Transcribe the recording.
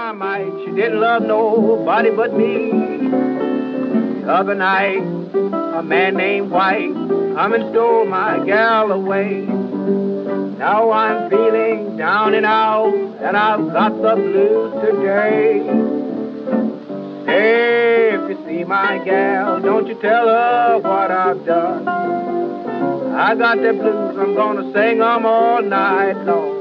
my might, she didn't love nobody but me. The other night, a man named White come and stole my gal away. Now I'm feeling down and out, and I've got the blues today. Hey, if you see my gal, don't you tell her what I've done. I got the blues, I'm gonna sing 'em all night long.